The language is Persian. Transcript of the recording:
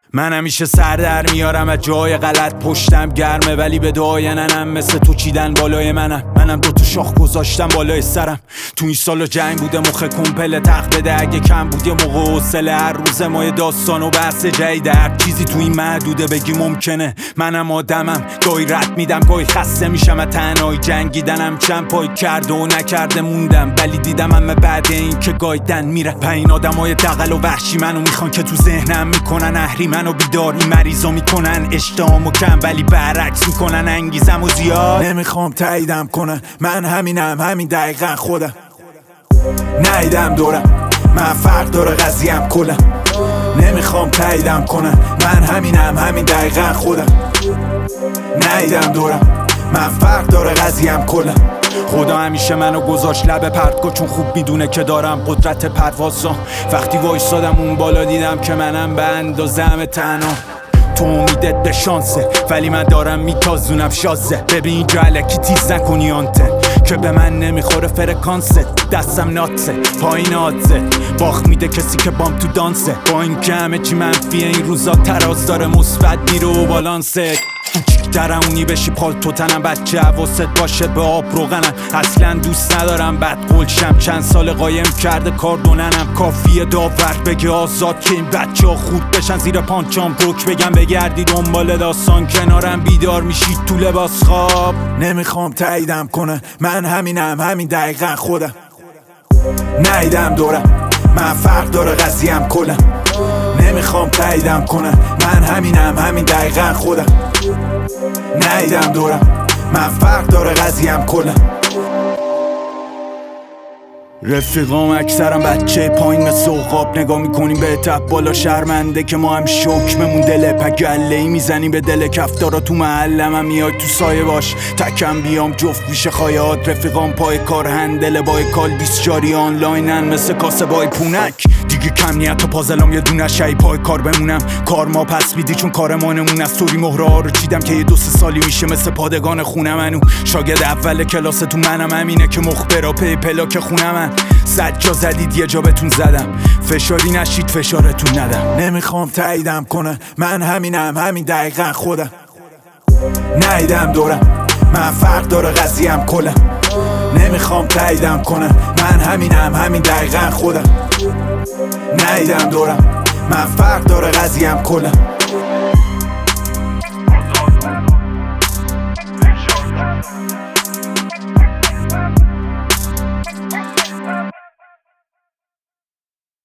من همیشه سر در میارم از جای غلط، پشتم گرمه ولی به دعای ننم مثل تو چیدن بالای منم دوتا شاخ گذاشتم بالای سرم. تو این سال جنگ بوده مخ کمپل تق بده، اگه کم بود یه موقع حوصله هر روز ما یه داستان و بحث جدیده. هر چیزی تو این محدوده بگی ممکنه، منم آدمم گاهی رد میدم گاهی خسته میشم از تنهایی جنگیدنم. چند پای کرده و نکرده موندم ولی دیدم همه بعد این که گایدن میره. این آدمای دغل و وحشی منو میخوان که تو ذهنم میکنن اهریمن و بیدار، این مریضا میکنن اشتهامو کم ولی برعکس میکنن انگیزم و زیاد. نمیخوام تاییدم کنن، من همینم، همین دقیقا خودم. نیدم دورم، من فرق داره قضیم کلم. نمیخوام تاییدم کنن، من همینم، همین دقیقا خودم. نیدم دورم، من فرق داره قضیم کلم. خدا همیشه منو گذاشت لب پرتگاه، چون خوب میدونه که دارم قدرت پروازا. وقتی وایسادم اون بالا دیدم که منم به اندازه‌ام تنها. تو امیدت به شانسه ولی من دارم میتازونم شازه. ببین اینجا الکی تیز نکنی آنتن که به من نمیخوره فرکانست. دستم ناتسه پایین آدزه، باخت میده کسی که بام تو دانسه. با این که همه چی منفیه این روزا تراز داره مثبت میره و بالانسه. درونی بشی پالتو تنم، بچه حواست باشه به آب روغنم. اصلا دوست ندارم بد قلشم، چند سال قایم کرده کاردوننم. کافیه داور بگه آزاد که این بچه ها خورد بشن زیر پانچام. روک بگم بگردی دنبال داستان، کنارم بیدار میشید تو لباس خواب. نمیخوام تاییدم کنه، من همینم، همین دقیقا خودم. نیدم دورم، من فرق داره قضیم کلم. نمیخوام تاییدم کنه، من همینم، همین دقیقا خودم. نیدم دورم، من فرق داره قضیم کلم. رفیقام اکثرم بچه پایین مثل عقاب، نگاه میکنیم به تب بالا شرمنده که ما هم شکممون دله. پگله‌ای میزنیم به دل کفتارا تو محلم، هم میای تو سایه باش تکم بیام جفت میشه خایات. رفیقام پای کار هندل بای کال 20 جاری آنلاینن مثل کاسه بای پونک. دیگه کم نیت و پازلام یه دونه شایی پای کار بمونم. کار ما پس میدی چون کار ما نمون. از طوری مهره ها رو چیدم که یه 2-3 سالی میشه مثل پادگان خونه منو. شاگرد اول کلاس تو منم، همینه که مخبرا پی پلاک خونه من. 100 جا زدید یه جا بهتون زدم، فشاری نشید فشارتون ندم. نمیخوام تاییدم کنه، من همینم، همین دقیقا خودم. نیدم دورم، من فرق داره قضیم کلم. نمیخوام تاییدم کنه، من همینم، همین دقیقا خودم. نیدم دورم، من فرق داره قضیم کلم.